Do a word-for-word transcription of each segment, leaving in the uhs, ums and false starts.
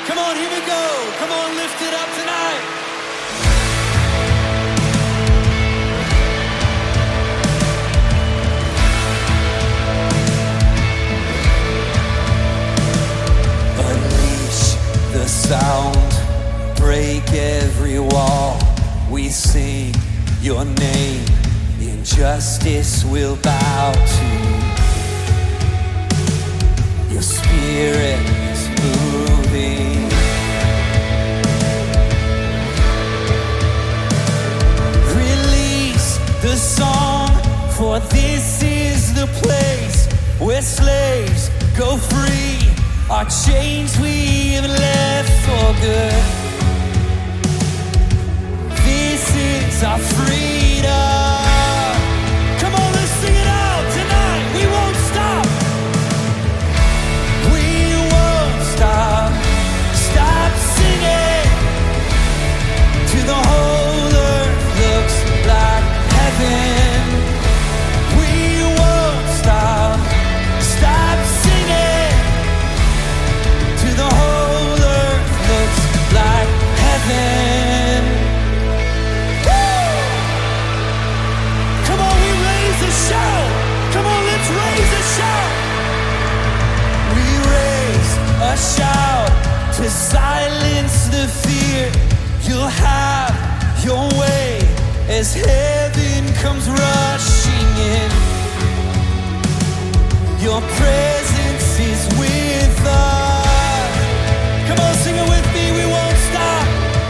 Come on, here we go. Come on, lift it up tonight. Unleash the sound, break every wall. We sing your name, injustice will bow to. Your spirit is moving. Release the song, for this is the place where slaves go free. Our chains we have left for good. This is our freedom. Come on, let's sing it out tonight. We won't stop. We won't stop. Stop singing. To the whole earth looks like heaven. We won't stop. Stop singing. To the whole earth looks like heaven. Come on, we raise a shout. Come on, let's raise a shout. We raise a shout to silence the fear. You'll have your way as heaven comes rushing in. Your presence is with us. Come on, sing it with me. We won't stop.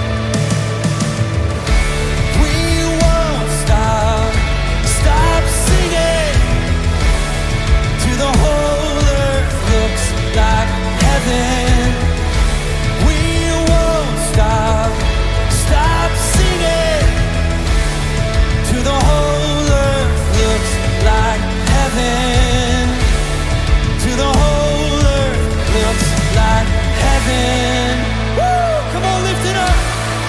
We won't stop. Stop singing. To the whole earth looks like heaven. We won't stop. Stop singing. To the whole earth looks like heaven. To the whole earth looks like heaven. Woo! Come on, lift it up.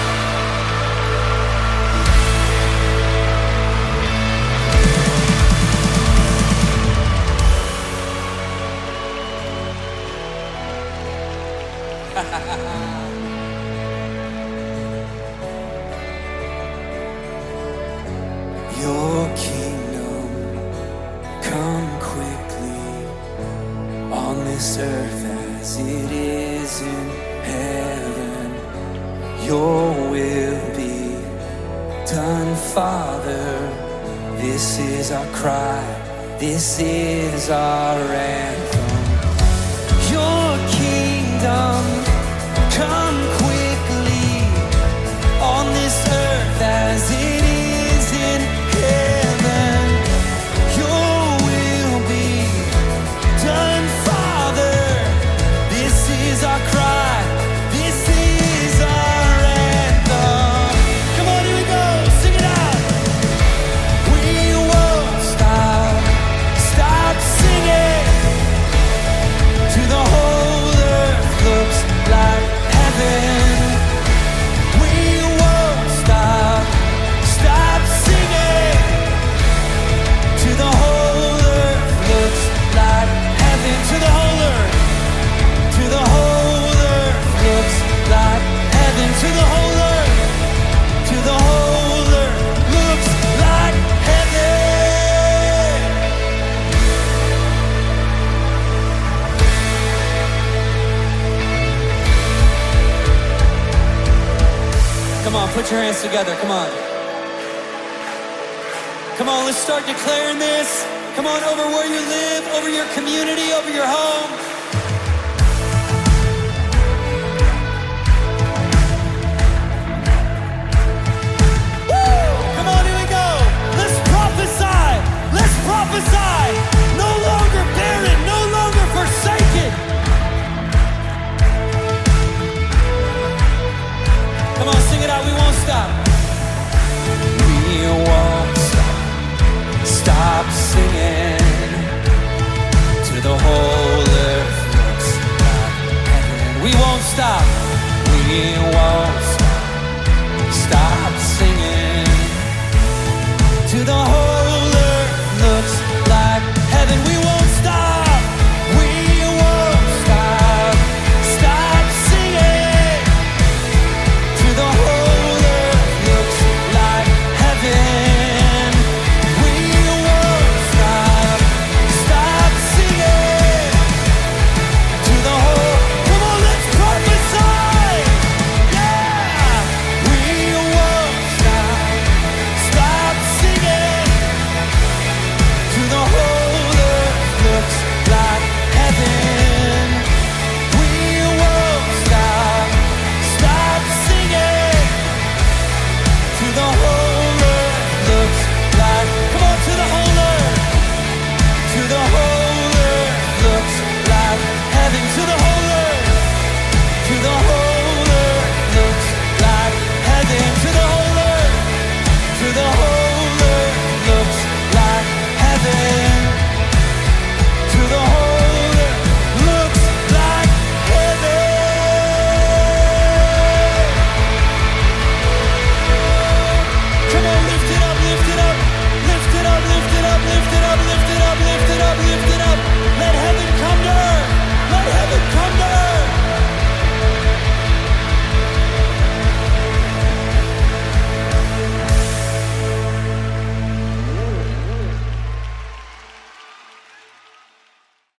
Your kingdom come quickly on this earth as it is in heaven. Your will be done, Father. This is our cry. This is our anthem. Your kingdom come quickly on this earth as it is in heaven. Your will be done, Father. This is our cry. This is our anthem. Come on, here we go. Sing it out. We won't stop. Stop singing. To the whole earth looks like heaven. We won't stop. Stop singing. To the whole earth looks like heaven. To the whole earth. To the whole earth looks like heaven. To the whole earth. To the whole earth looks like heaven. Come on, put your hands together. Come on. Come on, let's start declaring this. Come on, over where you live, over your community, over your home. Woo! Come on, here we go. Let's prophesy. Let's prophesy.